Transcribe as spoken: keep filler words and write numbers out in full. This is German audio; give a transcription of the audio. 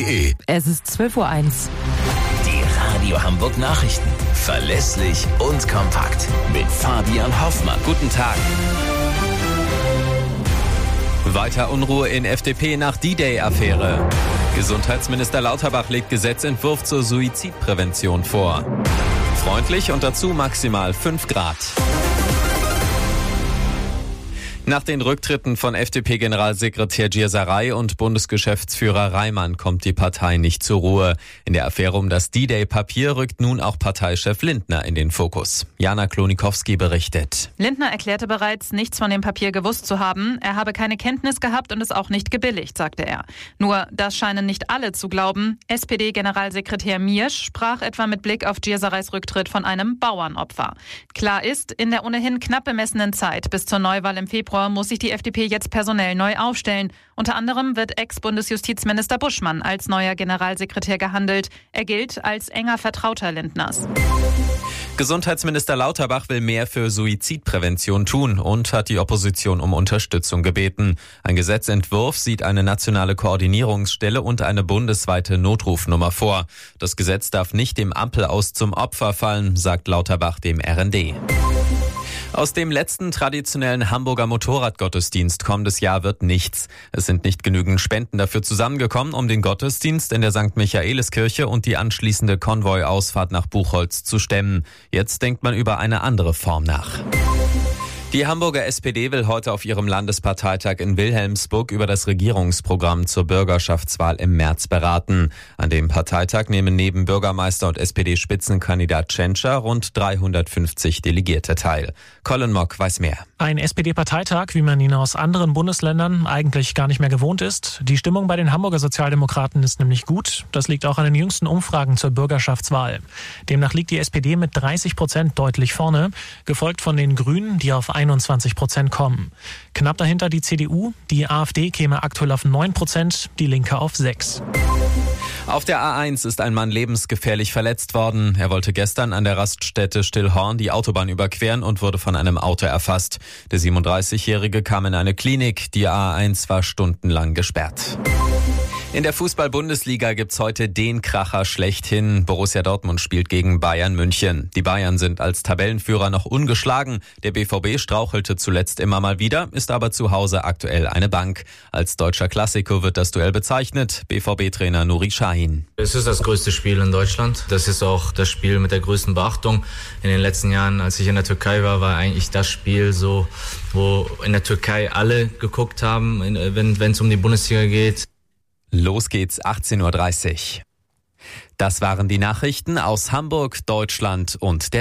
e. Es ist zwölf Uhr eins. Die Radio Hamburg Nachrichten. Verlässlich und kompakt. Mit Fabian Hoffmann. Guten Tag. Weiter Unruhe in F D P nach D-Day-Affäre. Gesundheitsminister Lauterbach legt Gesetzentwurf zur Suizidprävention vor. Freundlich und dazu maximal fünf Grad. Nach den Rücktritten von F D P-Generalsekretär Gierserei und Bundesgeschäftsführer Reimann kommt die Partei nicht zur Ruhe. In der Affäre um das D-Day-Papier rückt nun auch Parteichef Lindner in den Fokus. Jana Klonikowski berichtet. Lindner erklärte bereits, nichts von dem Papier gewusst zu haben. Er habe keine Kenntnis gehabt und es auch nicht gebilligt, sagte er. Nur, das scheinen nicht alle zu glauben. S P D-Generalsekretär Miersch sprach etwa mit Blick auf Giersereis Rücktritt von einem Bauernopfer. Klar ist, in der ohnehin knapp bemessenen Zeit bis zur Neuwahl im Februar muss sich die F D P jetzt personell neu aufstellen. Unter anderem wird Ex-Bundesjustizminister Buschmann als neuer Generalsekretär gehandelt. Er gilt als enger Vertrauter Lindners. Gesundheitsminister Lauterbach will mehr für Suizidprävention tun und hat die Opposition um Unterstützung gebeten. Ein Gesetzentwurf sieht eine nationale Koordinierungsstelle und eine bundesweite Notrufnummer vor. Das Gesetz darf nicht dem Ampelaus zum Opfer fallen, sagt Lauterbach dem R N D. Aus dem letzten traditionellen Hamburger Motorradgottesdienst kommendes Jahr wird nichts. Es sind nicht genügend Spenden dafür zusammengekommen, um den Gottesdienst in der Sankt Michaeliskirche und die anschließende Konvoi-Ausfahrt nach Buchholz zu stemmen. Jetzt denkt man über eine andere Form nach. Die Hamburger S P D will heute auf ihrem Landesparteitag in Wilhelmsburg über das Regierungsprogramm zur Bürgerschaftswahl im März beraten. An dem Parteitag nehmen neben Bürgermeister und S P D-Spitzenkandidat Tschentscher rund dreihundertfünfzig Delegierte teil. Colin Mock weiß mehr. Ein S P D-Parteitag, wie man ihn aus anderen Bundesländern eigentlich gar nicht mehr gewohnt ist. Die Stimmung bei den Hamburger Sozialdemokraten ist nämlich gut. Das liegt auch an den jüngsten Umfragen zur Bürgerschaftswahl. Demnach liegt die S P D mit dreißig Prozent deutlich vorne, gefolgt von den Grünen, die auf einundzwanzig Prozent kommen. Knapp dahinter die C D U, die A f D käme aktuell auf neun Prozent, die Linke auf sechs. Auf der A eins ist ein Mann lebensgefährlich verletzt worden. Er wollte gestern an der Raststätte Stillhorn die Autobahn überqueren und wurde von einem Auto erfasst. Der siebenunddreißigjährige kam in eine Klinik. Die A eins war stundenlang gesperrt. In der Fußball-Bundesliga gibt's heute den Kracher schlechthin. Borussia Dortmund spielt gegen Bayern München. Die Bayern sind als Tabellenführer noch ungeschlagen. Der B V B strauchelte zuletzt immer mal wieder, ist aber zu Hause aktuell eine Bank. Als deutscher Klassiker wird das Duell bezeichnet. B V B-Trainer Nuri Sahin. Es ist das größte Spiel in Deutschland. Das ist auch das Spiel mit der größten Beachtung. In den letzten Jahren, als ich in der Türkei war, war eigentlich das Spiel so, wo in der Türkei alle geguckt haben, wenn es um die Bundesliga geht. Los geht's, achtzehn Uhr dreißig. Das waren die Nachrichten aus Hamburg, Deutschland und der